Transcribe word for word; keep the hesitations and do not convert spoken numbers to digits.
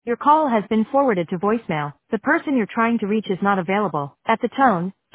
Your call has been forwarded to voicemail. The person you're trying to reach is not available. At the tone,